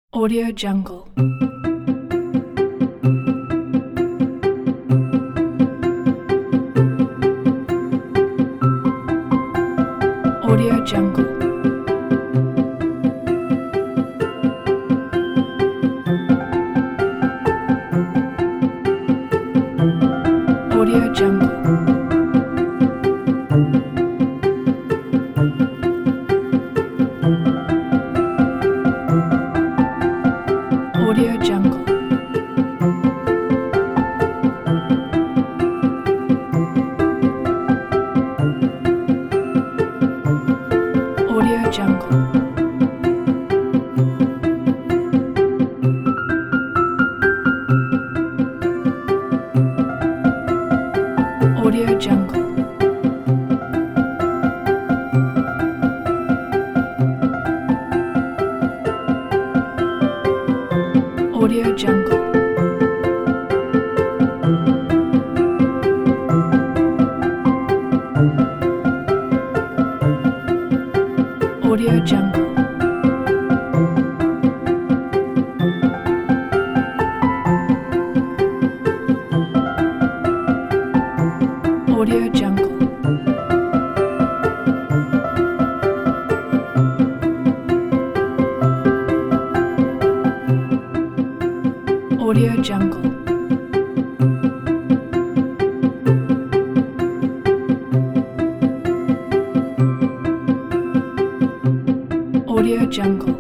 Audio Jungle. Audio Jungle. Audio Jungle. Audio Jungle. Audio Jungle. Audio Jungle. Audio Jungle. Audio Jungle. Audio Jungle. Audio Jungle. Audio Jungle.